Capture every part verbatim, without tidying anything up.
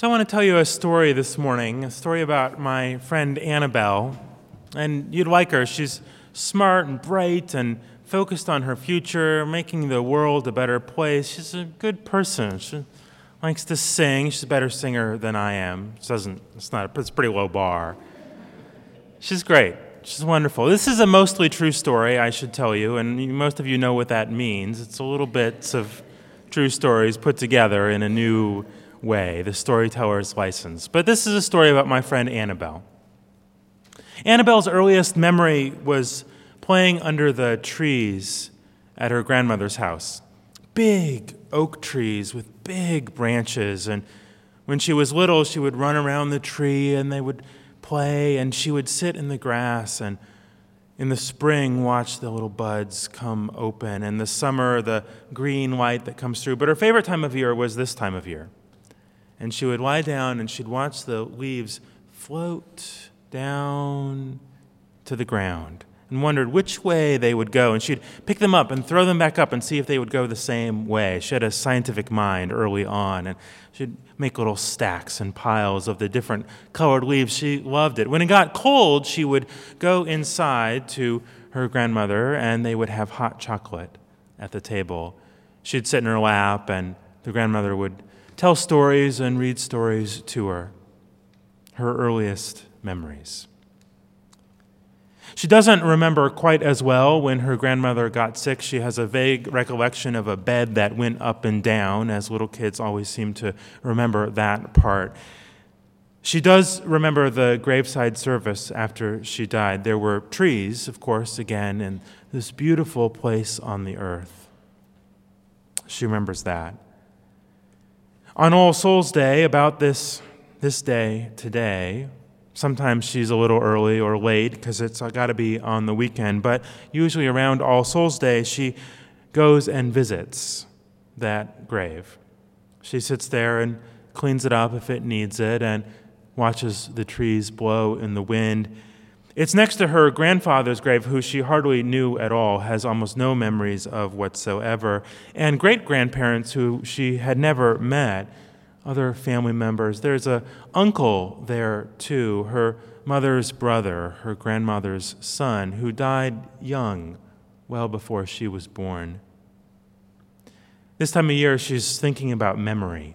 So I want to tell you a story this morning, a story about my friend Annabelle. And you'd like her. She's smart and bright and focused on her future, making the world a better place. She's a good person. She likes to sing. She's a better singer than I am. She doesn't, it's not, it's a pretty low bar. She's great. She's wonderful. This is a mostly true story, I should tell you, and most of you know what that means. It's a little bits of true stories put together in a new way, the storyteller's license. But this is a story about my friend Annabelle. Annabelle's earliest memory was playing under the trees at her grandmother's house. Big oak trees with big branches. And when she was little, she would run around the tree and they would play, and she would sit in the grass and in the spring watch the little buds come open, and the summer, the green light that comes through. But her favorite time of year was this time of year. And she would lie down and she'd watch the leaves float down to the ground and wondered which way they would go. And she'd pick them up and throw them back up and see if they would go the same way. She had a scientific mind early on, and she'd make little stacks and piles of the different colored leaves. She loved it. When it got cold, she would go inside to her grandmother, and they would have hot chocolate at the table. She'd sit in her lap, and the grandmother would tell stories and read stories to her, her earliest memories. She doesn't remember quite as well when her grandmother got sick. She has a vague recollection of a bed that went up and down, as little kids always seem to remember that part. She does remember the graveside service after she died. There were trees, of course, again, in this beautiful place on the earth. She remembers that. On All Souls Day, about this, this day today, sometimes she's a little early or late because it's got to be on the weekend, but usually around All Souls Day, she goes and visits that grave. She sits there and cleans it up if it needs it and watches the trees blow in the wind. It's next to her grandfather's grave, who she hardly knew at all, has almost no memories of whatsoever, and great-grandparents who she had never met, other family members. There's an uncle there, too, her mother's brother, her grandmother's son, who died young, well before she was born. This time of year, she's thinking about memory.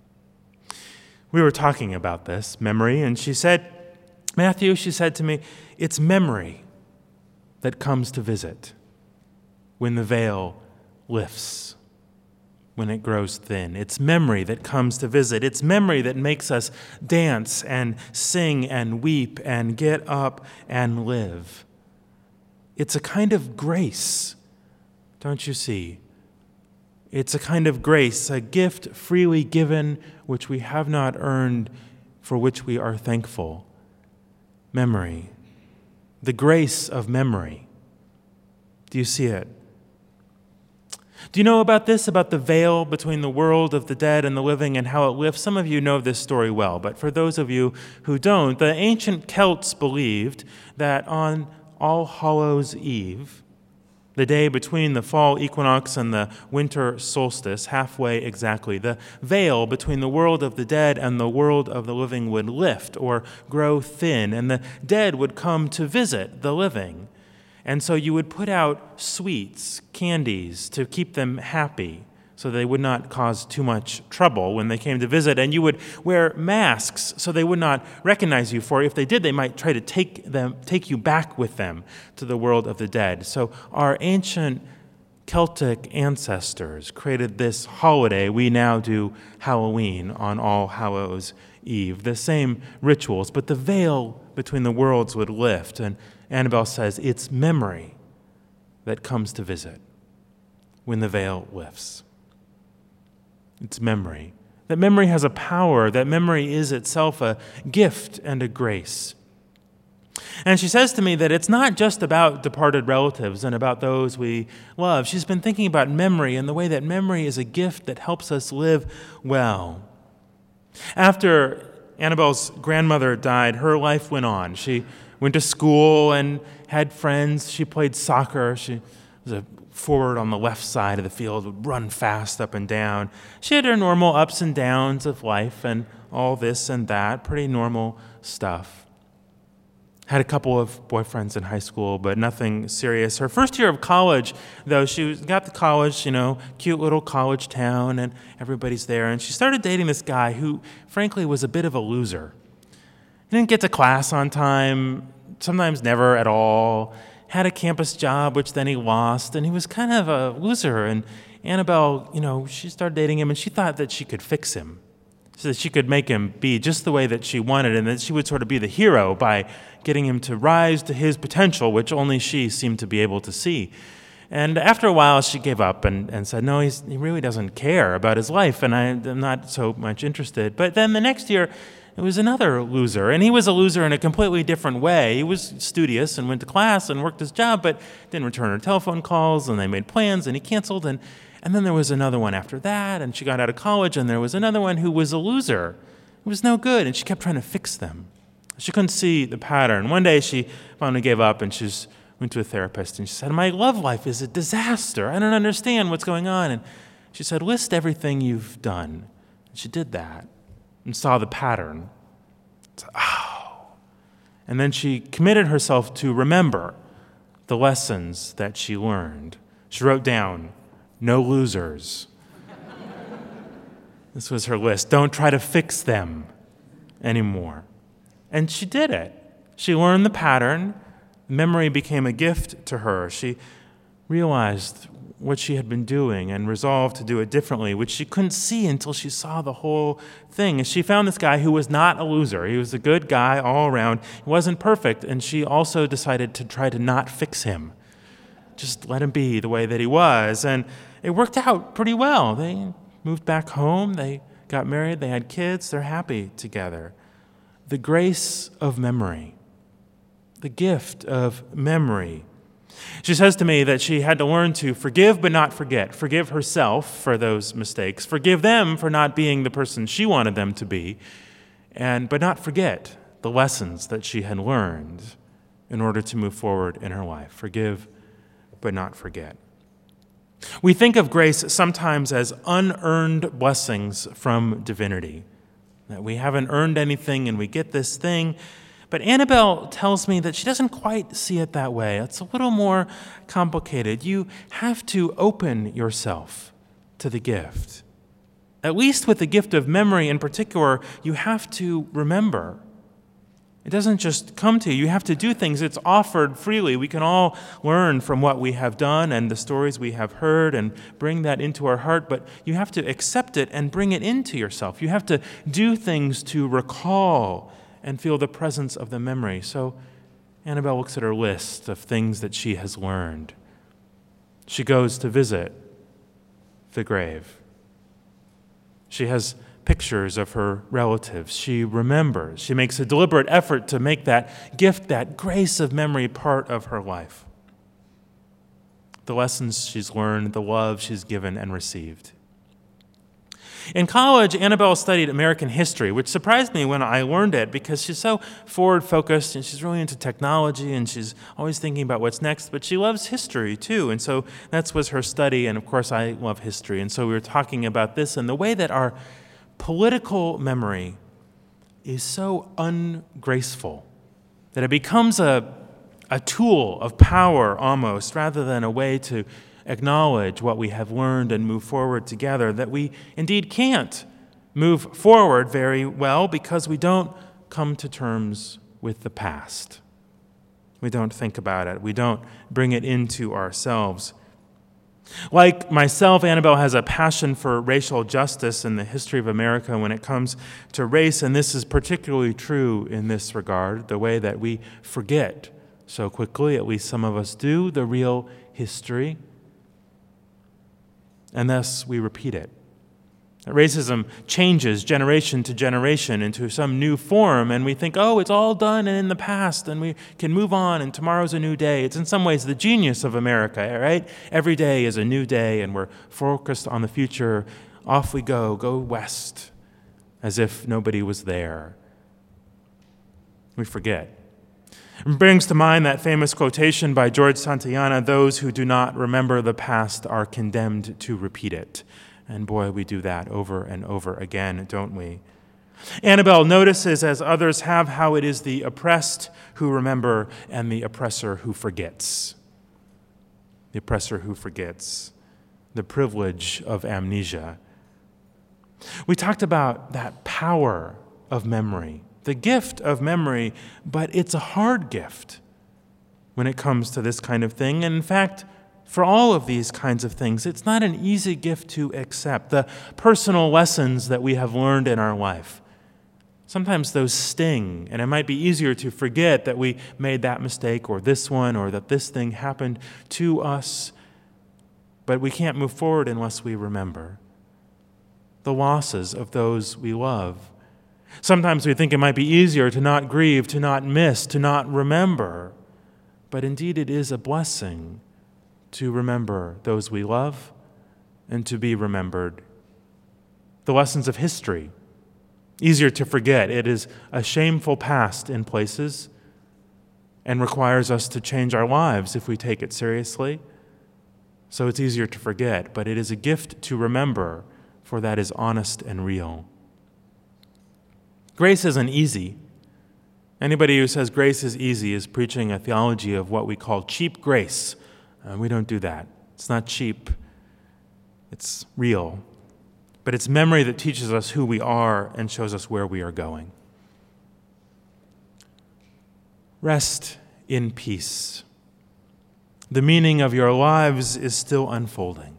We were talking about this, memory, and she said, Matthew, she said to me, it's memory that comes to visit when the veil lifts, when it grows thin. It's memory that comes to visit. It's memory that makes us dance and sing and weep and get up and live. It's a kind of grace, don't you see? It's a kind of grace, a gift freely given, which we have not earned, for which we are thankful. Memory, the grace of memory. Do you see it? Do you know about this, about the veil between the world of the dead and the living and how it lifts? Some of you know this story well, but for those of you who don't, the ancient Celts believed that on All Hallows' Eve, the day between the fall equinox and the winter solstice, halfway exactly, the veil between the world of the dead and the world of the living would lift or grow thin, and the dead would come to visit the living. And so you would put out sweets, candies, to keep them happy, so they would not cause too much trouble when they came to visit. And you would wear masks so they would not recognize you, for if they did, they might try to take them, take you back with them to the world of the dead. So our ancient Celtic ancestors created this holiday. We now do Halloween on All Hallows' Eve, the same rituals, but the veil between the worlds would lift. And Annabelle says it's memory that comes to visit when the veil lifts. It's memory. That memory has a power. That memory is itself a gift and a grace. And she says to me that it's not just about departed relatives and about those we love. She's been thinking about memory and the way that memory is a gift that helps us live well. After Annabelle's grandmother died, her life went on. She went to school and had friends. She played soccer. She was a forward on the left side of the field, would run fast up and down. She had her normal ups and downs of life and all this and that, pretty normal stuff. Had a couple of boyfriends in high school, but nothing serious. Her first year of college, though, she was, got to college, you know, cute little college town, and everybody's there. And she started dating this guy who, frankly, was a bit of a loser. He didn't get to class on time, sometimes never at all. Had a campus job, which then he lost, and he was kind of a loser. And Annabelle, you know, she started dating him, and she thought that she could fix him, so that she could make him be just the way that she wanted, and that she would sort of be the hero by getting him to rise to his potential, which only she seemed to be able to see. And after a while, she gave up and, and said, no, he's, he really doesn't care about his life, and I, I'm not so much interested. But then the next year, it was another loser, and he was a loser in a completely different way. He was studious and went to class and worked his job, but didn't return her telephone calls, and they made plans, and he canceled, and And then there was another one after that, and she got out of college, and there was another one who was a loser. It was no good, and she kept trying to fix them. She couldn't see the pattern. One day she finally gave up, and she went to a therapist, and she said, my love life is a disaster. I don't understand what's going on. And she said, list everything you've done. And she did that and saw the pattern. Said, oh. And then she committed herself to remember the lessons that she learned. She wrote down, no losers. This was her list. Don't try to fix them anymore. And she did it. She learned the pattern. Memory became a gift to her. She realized what she had been doing and resolved to do it differently, which she couldn't see until she saw the whole thing. And she found this guy who was not a loser. He was a good guy all around. He wasn't perfect, and she also decided to try to not fix him. Just let him be the way that he was. And it worked out pretty well. They moved back home. They got married. They had kids. They're happy together. The grace of memory, the gift of memory. She says to me that she had to learn to forgive but not forget. Forgive herself for those mistakes. Forgive them for not being the person she wanted them to be. And but not forget the lessons that she had learned in order to move forward in her life. Forgive but not forget. We think of grace sometimes as unearned blessings from divinity, that we haven't earned anything and we get this thing. But Annabelle tells me that she doesn't quite see it that way. It's a little more complicated. You have to open yourself to the gift. At least with the gift of memory in particular, you have to remember. It doesn't just come to you. You have to do things. It's offered freely. We can all learn from what we have done and the stories we have heard and bring that into our heart, but you have to accept it and bring it into yourself. You have to do things to recall and feel the presence of the memory. So Annabelle looks at her list of things that she has learned. She goes to visit the grave. She has pictures of her relatives. She remembers. She makes a deliberate effort to make that gift, that grace of memory, part of her life. The lessons she's learned, the love she's given and received. In college, Annabelle studied American history, which surprised me when I learned it because she's so forward-focused and she's really into technology and she's always thinking about what's next, but she loves history too, and so that was her study, and of course I love history, and so we were talking about this and the way that our political memory is so ungraceful that it becomes a, a tool of power almost, rather than a way to acknowledge what we have learned and move forward together, that we indeed can't move forward very well because we don't come to terms with the past. We don't think about it. We don't bring it into ourselves. Like myself, Annabelle has a passion for racial justice in the history of America when it comes to race, and this is particularly true in this regard, the way that we forget so quickly, at least some of us do, the real history, and thus we repeat it. Racism changes generation to generation into some new form, and we think, oh, it's all done and in the past, and we can move on, and tomorrow's a new day. It's in some ways the genius of America, right? Every day is a new day, and we're focused on the future. Off we go, go west, as if nobody was there. We forget. It brings to mind that famous quotation by George Santayana, "Those who do not remember the past are condemned to repeat it." And boy, we do that over and over again, don't we? Annabel notices, as others have, how it is the oppressed who remember and the oppressor who forgets. The oppressor who forgets. The privilege of amnesia. We talked about that power of memory, the gift of memory, but it's a hard gift when it comes to this kind of thing. And in fact, for all of these kinds of things, it's not an easy gift to accept. The personal lessons that we have learned in our life, sometimes those sting, and it might be easier to forget that we made that mistake or this one or that this thing happened to us, but we can't move forward unless we remember the losses of those we love. Sometimes we think it might be easier to not grieve, to not miss, to not remember, but indeed it is a blessing to remember those we love and to be remembered. The lessons of history, easier to forget. It is a shameful past in places and requires us to change our lives if we take it seriously. So it's easier to forget, but it is a gift to remember, for that is honest and real. Grace isn't easy. Anybody who says grace is easy is preaching a theology of what we call cheap grace. Uh, we don't do that. It's not cheap. It's real. But it's memory that teaches us who we are and shows us where we are going. Rest in peace. The meaning of your lives is still unfolding.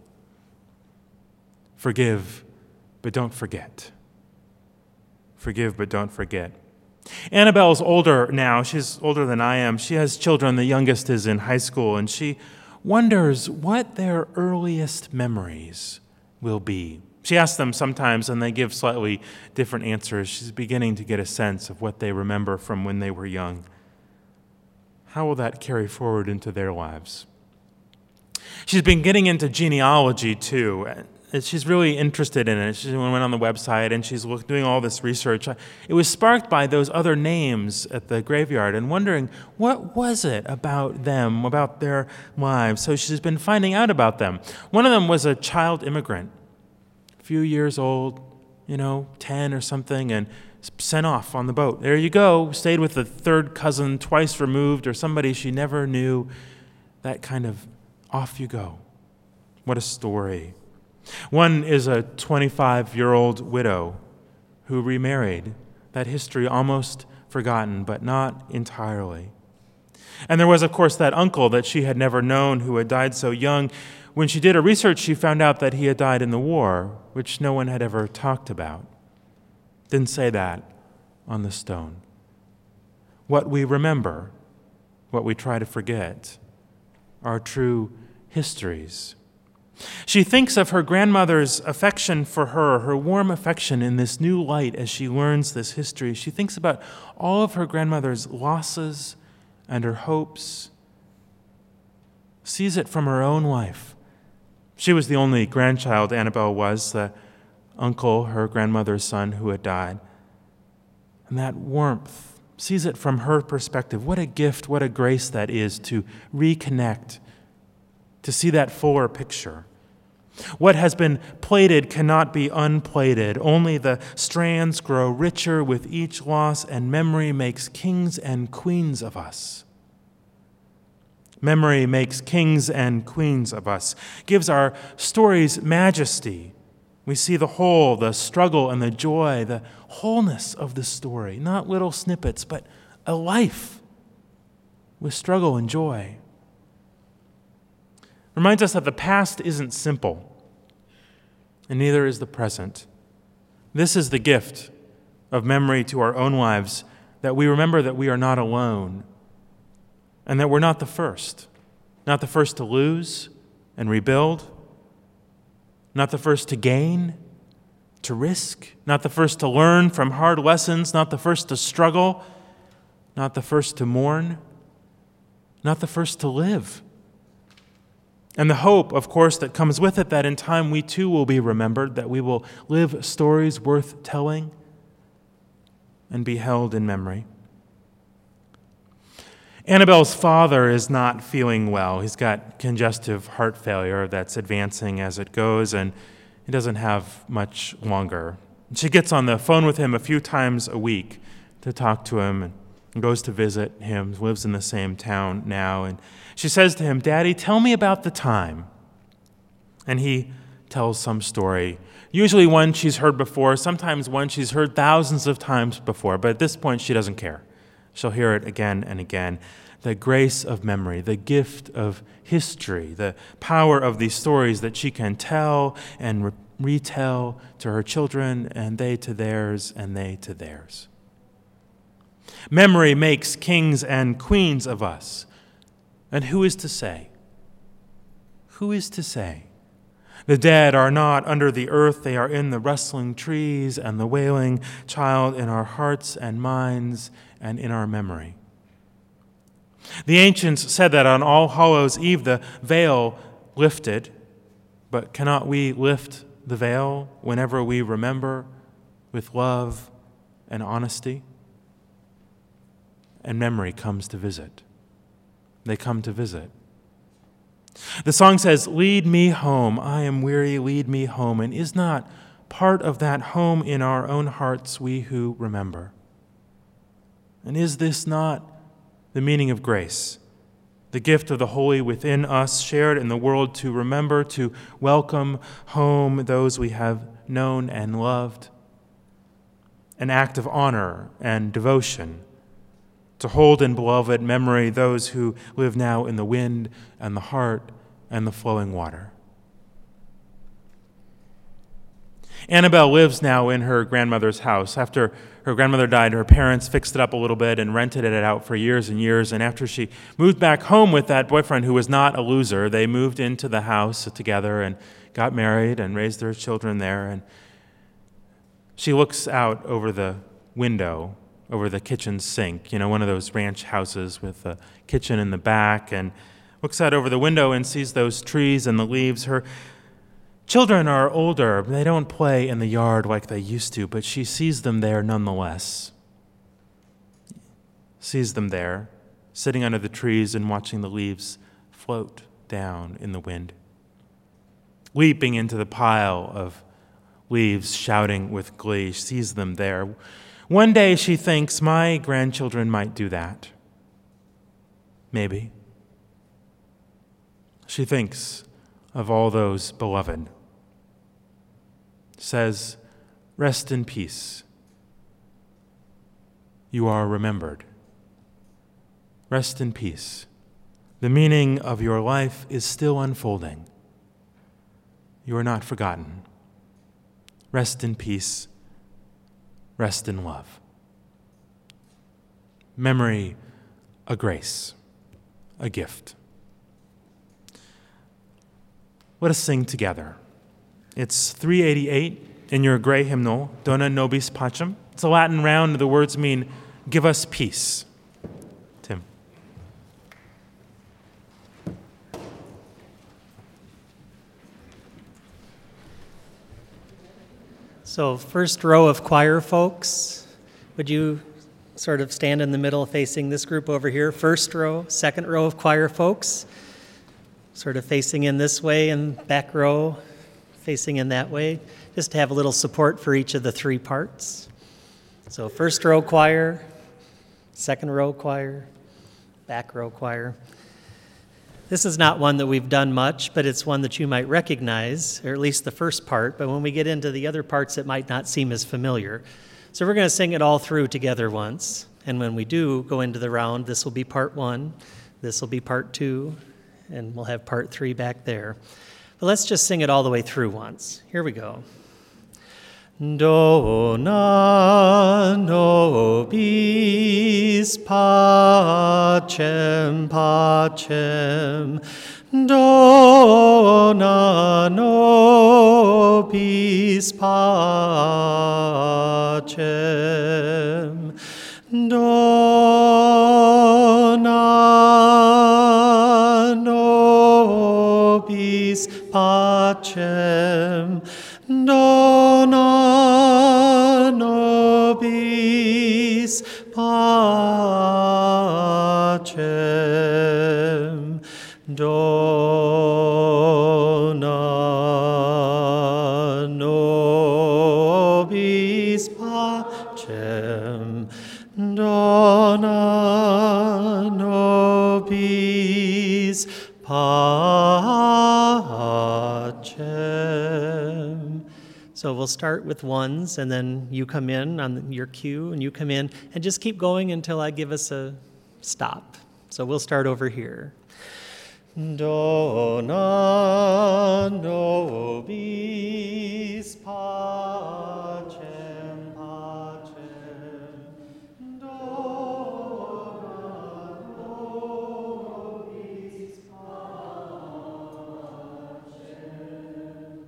Forgive, but don't forget. Forgive, but don't forget. Annabelle's older now. She's older than I am. She has children. The youngest is in high school, and she wonders what their earliest memories will be. She asks them sometimes, and they give slightly different answers. She's beginning to get a sense of what they remember from when they were young. How will that carry forward into their lives? She's been getting into genealogy, too. She's really interested in it. She went on the website and she's doing all this research. It was sparked by those other names at the graveyard and wondering, what was it about them, about their lives? So she's been finding out about them. One of them was a child immigrant, a few years old, you know, ten or something, and sent off on the boat. There you go, stayed with the third cousin twice removed or somebody she never knew. That kind of, off you go. What a story. One is a twenty-five-year-old widow who remarried. That history almost forgotten, but not entirely. And there was, of course, that uncle that she had never known who had died so young. When she did her research, she found out that he had died in the war, which no one had ever talked about. Didn't say that on the stone. What we remember, what we try to forget, are true histories. She thinks of her grandmother's affection for her, her warm affection in this new light as she learns this history. She thinks about all of her grandmother's losses and her hopes, sees it from her own life. She was the only grandchild, Annabel was, the uncle, her grandmother's son, who had died. And that warmth, sees it from her perspective. What a gift, what a grace that is to reconnect, to see that fuller picture. What has been plaited cannot be unplaited. Only the strands grow richer with each loss, and memory makes kings and queens of us. Memory makes kings and queens of us, gives our stories majesty. We see the whole, the struggle and the joy, the wholeness of the story, not little snippets, but a life with struggle and joy. Reminds us that the past isn't simple, and neither is the present. This is the gift of memory to our own lives, that we remember that we are not alone, and that we're not the first, not the first to lose and rebuild, not the first to gain, to risk, not the first to learn from hard lessons, not the first to struggle, not the first to mourn, not the first to live. And the hope, of course, that comes with it, that in time we too will be remembered, that we will live stories worth telling and be held in memory. Annabelle's father is not feeling well. He's got congestive heart failure that's advancing as it goes, and he doesn't have much longer. She gets on the phone with him a few times a week to talk to him and goes to visit him, lives in the same town now. And she says to him, "Daddy, tell me about the time." And he tells some story, usually one she's heard before, sometimes one she's heard thousands of times before, but at this point she doesn't care. She'll hear it again and again. The grace of memory, the gift of history, the power of these stories that she can tell and re- retell to her children, and they to theirs, and they to theirs. Memory makes kings and queens of us. And who is to say? Who is to say? The dead are not under the earth, they are in the rustling trees and the wailing child in our hearts and minds and in our memory. The ancients said that on All Hallows' Eve the veil lifted, but cannot we lift the veil whenever we remember with love and honesty? And memory comes to visit. They come to visit. The song says, "Lead me home, I am weary, lead me home." And is not part of that home in our own hearts we who remember? And is this not the meaning of grace? The gift of the holy within us, shared in the world to remember, to welcome home those we have known and loved. An act of honor and devotion, to hold in beloved memory those who live now in the wind and the heart and the flowing water. Annabelle lives now in her grandmother's house. After her grandmother died, her parents fixed it up a little bit and rented it out for years and years. And after she moved back home with that boyfriend who was not a loser, they moved into the house together and got married and raised their children there. And she looks out over the window, over the kitchen sink, you know, one of those ranch houses with a kitchen in the back, and looks out over the window and sees those trees and the leaves. Her children are older. They don't play in the yard like they used to, but she sees them there nonetheless. Sees them there, sitting under the trees and watching the leaves float down in the wind. Leaping into the pile of leaves, shouting with glee, she sees them there. One day she thinks, my grandchildren might do that. Maybe. She thinks of all those beloved. Says, rest in peace. You are remembered. Rest in peace. The meaning of your life is still unfolding. You are not forgotten. Rest in peace. Rest in love. Memory, a grace, a gift. Let us sing together. It's three eighty-eight in your gray hymnal, Dona Nobis Pacem. It's a Latin round. The words mean, give us peace. Tim. So first row of choir folks, would you sort of stand in the middle facing this group over here? First row, second row of choir folks, sort of facing in this way, and back row facing in that way, just to have a little support for each of the three parts. So first row choir, second row choir, back row choir. This is not one that we've done much, but it's one that you might recognize, or at least the first part, but when we get into the other parts, it might not seem as familiar. So we're going to sing it all through together once, and when we do go into the round, this will be part one, this will be part two, and we'll have part three back there. But let's just sing it all the way through once. Here we go. Dona nobis pacem, pacem. Dona nobis pacem. Dona nobis pacem. Dona nobis pacem. Dona nobis dona nobis pacem. So we'll start with ones, and then you come in on your cue, and you come in, and just keep going until I give us a stop. So we'll start over here. Dona nobis pacem, pacem. Dona nobis pacem.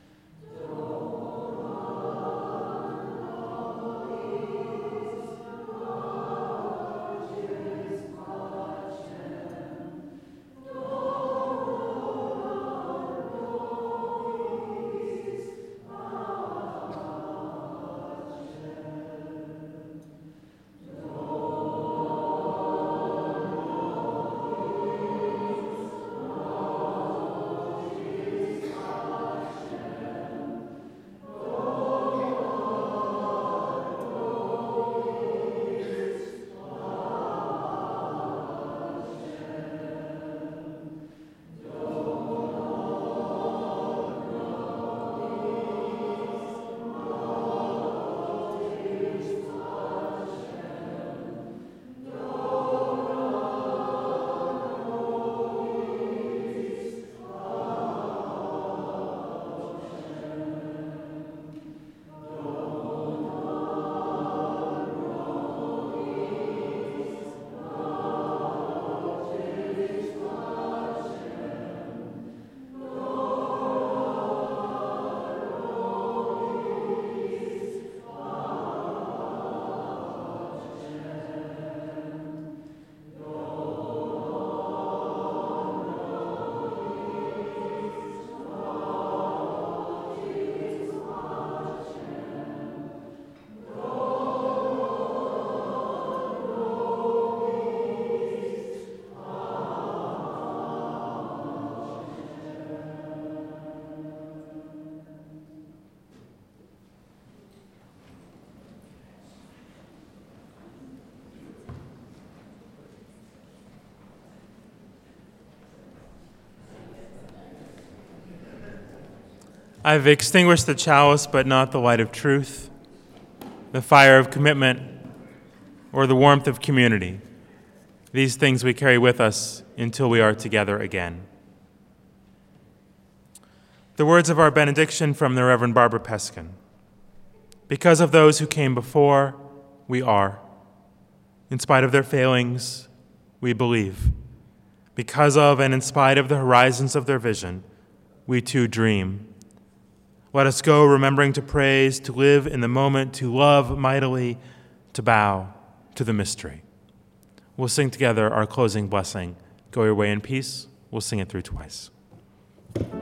I've extinguished the chalice, but not the light of truth, the fire of commitment, or the warmth of community. These things we carry with us until we are together again. The words of our benediction from the Reverend Barbara Peskin. Because of those who came before, we are. In spite of their failings, we believe. Because of and in spite of the horizons of their vision, we too dream. Let us go remembering to praise, to live in the moment, to love mightily, to bow to the mystery. We'll sing together our closing blessing. Go your way in peace. We'll sing it through twice.